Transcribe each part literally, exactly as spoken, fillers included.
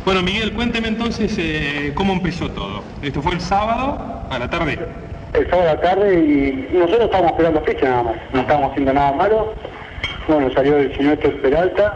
Bueno, Miguel, cuénteme entonces eh, cómo empezó todo. Esto fue el sábado a la tarde. El sábado a la tarde y nosotros estábamos esperando ficha nada más, no estábamos haciendo nada malo. Bueno, salió el señor este Peralta.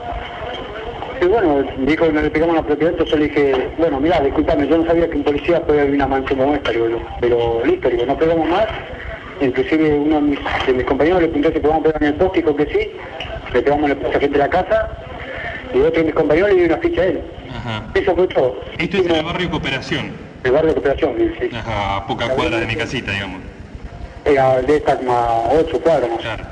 Y bueno, dijo que no le pegamos la propiedad, entonces yo le dije, bueno, mirá, discúlpame, yo no sabía que un policía podía haber una mansión como esta, digo yo. Pero listo, digo, no pegamos más. Inclusive uno de mis, de mis compañeros le preguntó si podíamos pegar en el poste, dijo que sí. Le pegamos en el poste a gente de la casa. Y otro de mis compañeros le dio una ficha a él. Ajá. Eso fue todo. Esto es en el barrio Cooperación. El barrio de Cooperación, sí. Ajá, a pocas cuadras de mi casita, digamos. Era de estas más ocho cuadras más. Claro.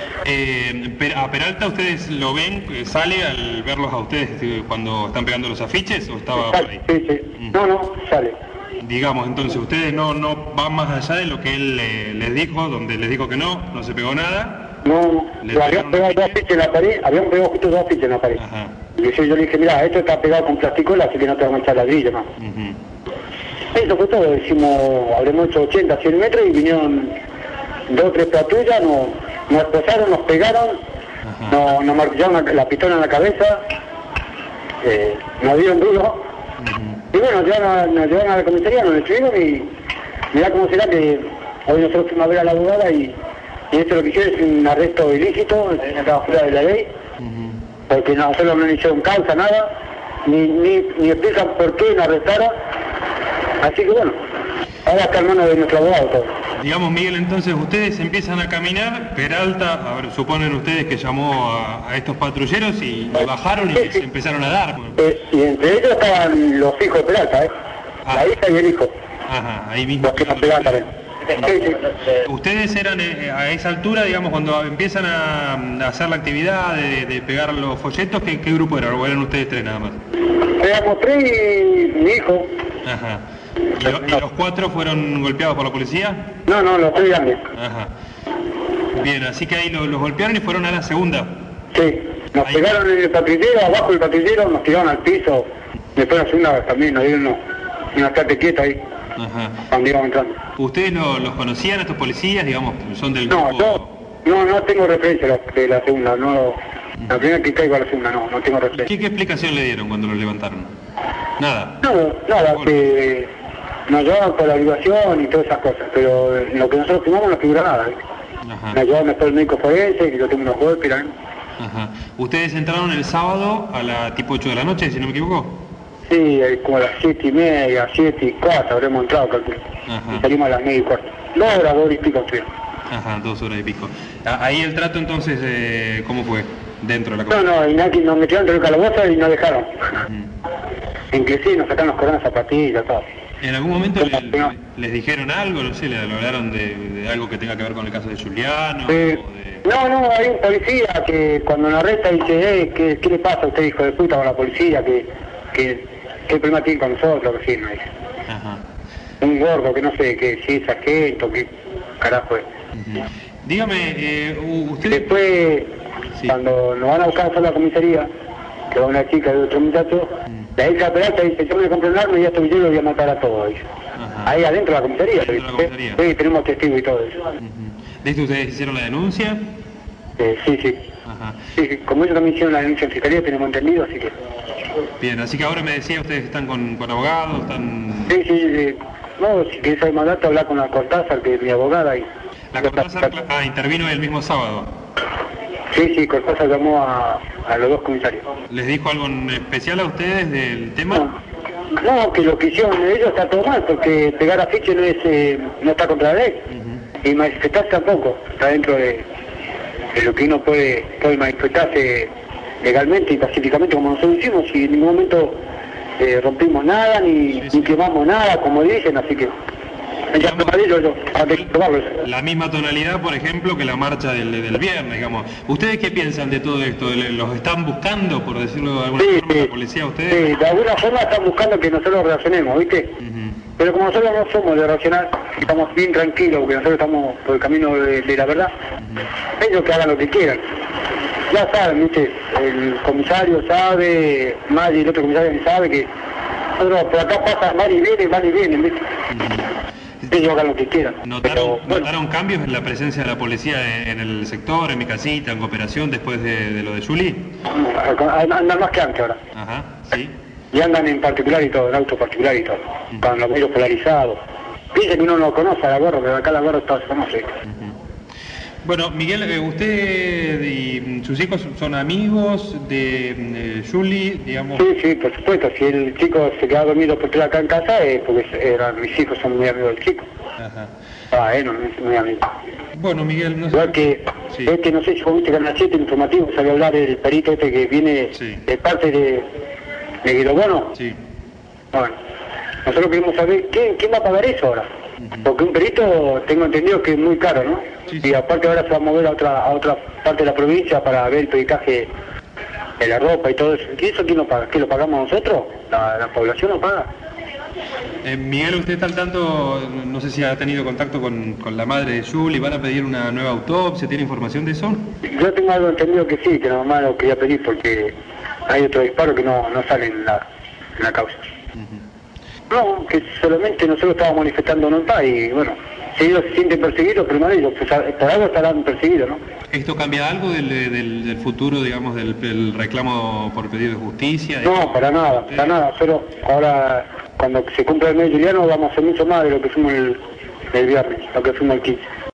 Eh, ¿A Peralta ustedes lo ven, sale al verlos a ustedes cuando están pegando los afiches o estaba por ahí? Sí, sí. Mm. No, no, sale. Digamos, entonces ustedes no, no van más allá de lo que él eh, les dijo, donde les dijo que no, no se pegó nada. No, no, habían pegado dos afiches en la pared, habían pegado justo dos afiches en la pared. Ajá. Y yo, yo le dije, mira, esto está pegado con plasticola, así que no te vamos a echar ladrillo más. Uh-huh. Eso fue todo, decimos, habremos hecho ochenta, cien metros y vinieron dos o tres patrullas, nos, nos esposaron, nos pegaron, nos, nos martillaron la, la pistola en la cabeza, eh, nos dieron duro. Uh-huh. Y bueno, nos llevaron, a, nos llevaron a la comisaría, nos detuvieron y mirá cómo será que hoy nosotros fuimos a ver a la abogada y, y esto lo que hicieron es un arresto ilícito, estaba fuera de la ley, uh-huh. Porque nosotros no hicieron causa, nada, ni, ni, ni explican por qué nos arrestaron, así que bueno, ahora está en manos de nuestro abogado todo. Digamos, Miguel, entonces ustedes empiezan a caminar, Peralta, a ver, suponen ustedes que llamó a, a estos patrulleros y, y bajaron y sí, les sí. empezaron a dar. Eh, y entre ellos estaban los hijos de Peralta, ¿eh? Ah. La hija y el hijo. Ajá, ahí mismo. Los que nos pegaban también. Sí, sí. Ustedes eran eh, a esa altura, digamos, cuando empiezan a, a hacer la actividad de, de pegar los folletos, ¿qué, qué grupo era? ¿O eran ustedes tres nada más? Éramos tres y mi hijo. Ajá. ¿Y, lo, ¿Y los cuatro fueron golpeados por la policía? No, no, los tres grandes. Ajá. Bien, así que ahí los, los golpearon y fueron a la segunda. Sí, nos ahí. Pegaron en el patrullero, abajo del patrullero, nos tiraron al piso. Después a la segunda también nos dieron una estate quieta ahí. Ajá. Cuando íbamos entrando. ¿Ustedes lo, los conocían, estos policías, digamos, son del no, grupo? Yo, no, no tengo referencia de la segunda, no, la primera que caigo a la segunda, no, no tengo referencia. ¿Qué, qué explicación le dieron cuando los levantaron? Nada. No, nada, bueno. Que nos llevaban por la obligación y todas esas cosas, pero lo que nosotros firmamos no figura nada. ¿eh? Ajá. Nos llevaban después el médico forense, que yo tengo unos golpes, ¿eh? Ajá. ¿Ustedes entraron el sábado a la tipo ocho de la noche, si no me equivoco? Sí, como a las siete y media, siete y cuatro habremos entrado, calculo. Y salimos a las nueve y cuarto. Dos horas, dos horas y pico, creo. Ajá, dos horas y pico. Ahí el trato entonces, eh, ¿cómo fue? Dentro de la cosa. No, no, y nadie, nos metieron dentro del calabozo y nos dejaron. Uh-huh. Inclusive nos sacaron los coronas zapatillas, todo. ¿En algún momento le, le, les dijeron algo? No sé, le hablaron de, de algo que tenga que ver con el caso de Juliano. Eh, de... No, no, hay un policía que cuando nos arresta dice, eh, ¿qué, ¿qué le pasa a usted, hijo de puta, con la policía? Que, que, ¿Qué problema tiene con nosotros? Que sí, me dice. Ajá. Un gordo que no sé qué, si es agento, qué carajo es. Uh-huh. Dígame, eh, usted... Después, sí. Cuando nos van a buscar a la comisaría, que va una chica de otro muchacho, uh-huh. La hija de Peralta dice, yo me voy a comprar un arma y a estos villeros voy a matar a todos. Uh-huh. Ahí adentro de la comisaría. ¿Adentro de la comisaría? Sí, tenemos testigos y todo eso. Uh-huh. ¿De esto ustedes hicieron la denuncia? Eh, sí, sí. Ajá. Sí, como ellos también hicieron la denuncia en fiscalía, tenemos entendido, así que... Bien, así que ahora me decía, ustedes están con, con abogados, están... Sí, sí, sí. No, si querés saber más datos, hablar con la Cortázar, que es mi abogada. Y... ¿La Cortázar ah, intervino el mismo sábado? Sí, sí, Cortázar llamó a, a los dos comisarios. ¿Les dijo algo en especial a ustedes del tema? No, no, que lo que hicieron ellos está todo mal, porque pegar afiche no, es, eh, no está contra la ley. Uh-huh. Y manifestarse tampoco, está dentro de, de lo que uno puede, puede manifestarse legalmente y pacíficamente como nosotros hicimos, y en ningún momento eh, rompimos nada, ni, sí, sí. ni quemamos nada, como dicen, así que... Digamos, yo, yo, la misma tonalidad, por ejemplo, que la marcha del, del viernes, digamos. ¿Ustedes qué piensan de todo esto? ¿Los están buscando, por decirlo de alguna sí, forma, sí. la policía a ustedes? Sí, de alguna forma están buscando que nosotros reaccionemos, ¿viste? Uh-huh. Pero como nosotros no somos de reaccionar, estamos bien tranquilos, porque nosotros estamos por el camino de, de la verdad, uh-huh. Ellos que hagan lo que quieran. Ya saben, ¿viste? El comisario sabe, Mari, el otro comisario sabe que nosotros por acá pasa mal y viene, mal y viene, ¿viste? Uh-huh. Ellos hagan lo que quieran. ¿Notaron, pero, bueno. ¿Notaron cambios en la presencia de la policía en el sector, en mi casita, en cooperación, después de, de lo de Juli? Andan más que antes ahora. Ajá, sí. y andan en particular y todo, en auto particular y todo, uh-huh. Con los medios polarizados. Dice que uno no conoce a la gorra, pero acá la gorra todo se conoce. Uh-huh. Bueno, Miguel, usted y sus hijos son amigos de, de Juli, digamos. Sí, sí, por supuesto. Si el chico se queda dormido porque acá en casa, es porque eran, mis hijos son muy amigos del chico. Ajá. Ah, eh, no, muy amigos. Bueno, Miguel, no sé. Igual que, sí. Este, no sé si vos viste que en la siete informativo salió a hablar del perito este que viene sí. de parte de, de Guido Bono. Sí. Bueno, nosotros queremos saber quién, quién va a pagar eso ahora. Uh-huh. Porque un perito, tengo entendido que es muy caro, ¿no? Sí, sí. Y aparte ahora se va a mover a otra a otra parte de la provincia para ver el peritaje de la ropa y todo eso. ¿Y eso quién lo paga? ¿Qué lo pagamos nosotros? ¿La, la población lo paga? Eh, Miguel, usted está al tanto, no sé si ha tenido contacto con, con la madre de Juli, ¿van a pedir una nueva autopsia? ¿Tiene información de eso? Yo tengo algo entendido que sí, que la mamá lo quería pedir porque hay otro disparo que no, no sale en la, en la causa. Uh-huh. No, que solamente nosotros estábamos manifestando en paz y bueno, si ellos se sienten perseguidos, primero ellos, pues por algo estarán perseguidos, ¿no? ¿Esto cambia algo del, del, del futuro, digamos, del, del reclamo por pedido de justicia? No, para nada, para nada, pero ahora cuando se cumpla el mes de Juliano vamos a hacer mucho más de lo que fuimos el, el viernes, lo que fuimos el quince.